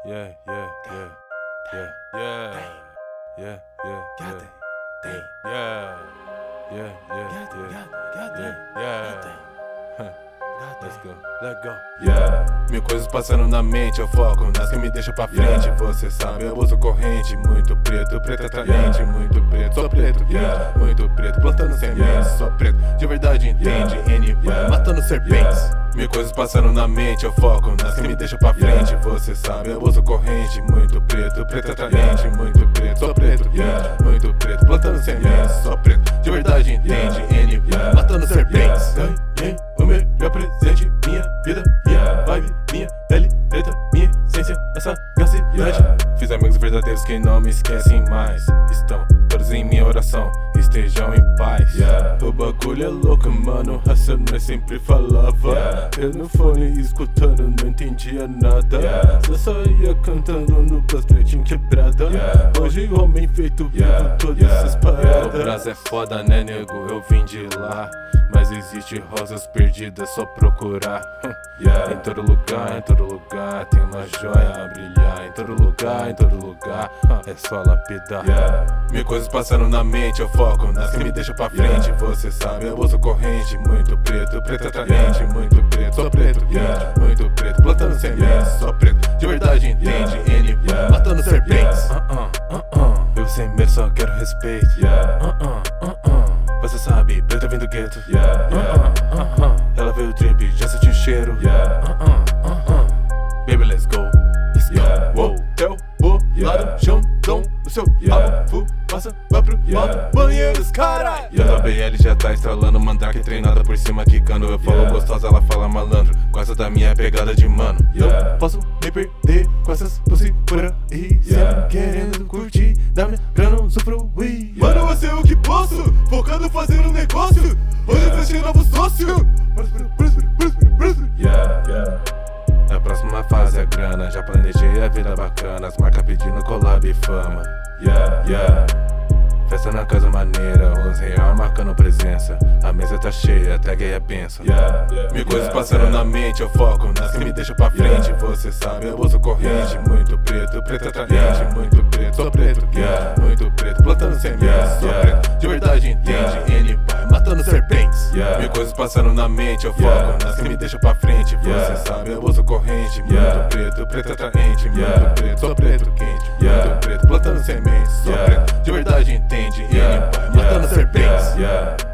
Yeah, yeah, yeah, yeah, yeah, yeah, yeah, yeah, yeah, yeah, yeah, yeah. Let's go, let go. Yeah, mil coisas passando na mente, eu foco nas que me deixam pra frente. Você sabe, eu uso corrente, muito preto, preto atraente, muito preto, sou preto, quente, muito preto, plantando sementes, sou preto, de verdade entende, N, matando serpentes. Mil coisas passando na mente, eu foco nas que me deixam pra frente. Você sabe, eu uso corrente, muito preto, preto atraente, muito preto, sou preto, quente, muito preto, plantando sementes, sou preto, de verdade entende, N, matando serpentes. Ganhei o melhor presente, minha vida, minha vibe, minha pele preta, minha essência, essa sagacidade. Fiz amigos verdadeiros que não me esquecem mais. Estão todos em minha oração, estejam em paz. O bagulho é louco, mano, Racionais sempre falava. Eu no fone escutando, não entendia nada. Só saía cantando no plus pretinho quebrada. Hoje homem feito vivo, todas essas paradas. O Brasil é foda, né, nego? Eu vim de lá. Mas existe rosas perdidas, só procurar. Em todo lugar tem uma joia a brilhar. Em todo lugar é só lapidar. Mil coisas passando na mente, eu foco nas que me deixam pra frente. Você sabe, eu uso corrente, muito preto, preto atraente, muito preto, sou preto, quente, muito preto, plantando sementes, sou preto, de verdade entende, N, matando serpentes. Eu sem medo só quero respeito. Você sabe, preta vem do gueto. Ela veio o trip, já sentiu o cheiro. Baby, let's go. Let's go. Uou, eu bolado, chão, dom no seu rabo. Passa, vai pro lado, banheiros, carai. E a BL já tá estralando, mandrake treinada por cima, quicando. Eu falo gostosa, ela fala malandro. Gosta da minha pegada de mano. Não posso me perder com essas pussy por aí. Sempre querendo curtir, da minha grana usufruir. Mano, eu sei o que posso, focando fazendo negócio. Hoje eu fechei novo sócio. A próxima fase é grana, já planejei a vida bacana. As marcas pedindo collab e fama. Festa na casa maneira, os real marcando presença. A mesa tá cheia, tag aí a benção. Mil coisas passando na mente, eu foco nas que me deixam pra frente. Você sabe, eu uso corrente, muito preto, preto atraente, muito preto, sou preto, quente, muito preto, plantando sementes, sou preto, de verdade entende, N, matando serpentes. Mil coisas passando na mente, eu foco nas que me deixam pra frente. Você sabe, eu uso corrente, muito preto, preto atraente, muito preto, sou preto, quente, muito preto, plantando sementes, sou preto, de verdade entende, N, matando serpentes.